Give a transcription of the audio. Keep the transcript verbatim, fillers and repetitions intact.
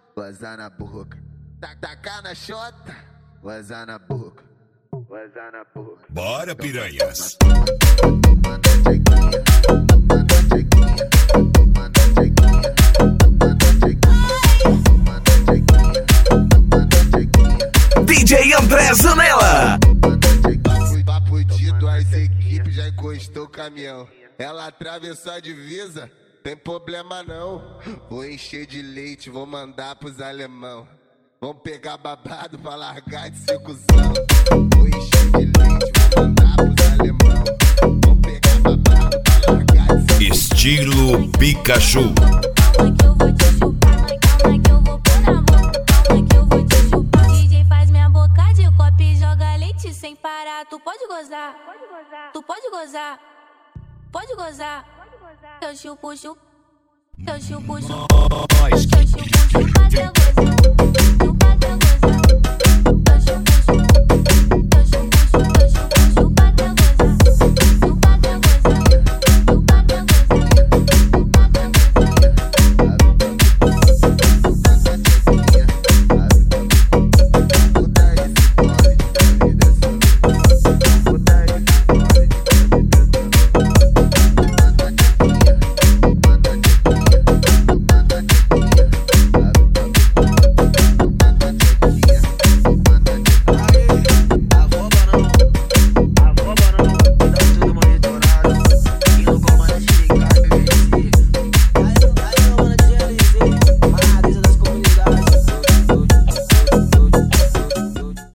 gozar na boca. Tacar na chota, gozar na boca. Gozar na boca. Bora, piranhas. D J André Zanella. Papo de duas equipes, já encostou o caminhão. Ela atravessou a divisa, tem problema não. Vou encher de leite, vou mandar pros alemão. Vão pegar babado pra largar de ser cuzão. Vou encher de leite, vou mandar pros alemão. Vão pegar babado pra largar de ser Estilo Pikachu. Calma que eu vou te chupar, calma que eu vou pôr na boca, calma que eu vou te chupar. D J faz minha boca de copo e joga leite sem parar. Tu pode gozar, tu pode gozar, pode gozar. Eu chupo, chupo, eu chupo, chupo, eu chupo, chupo.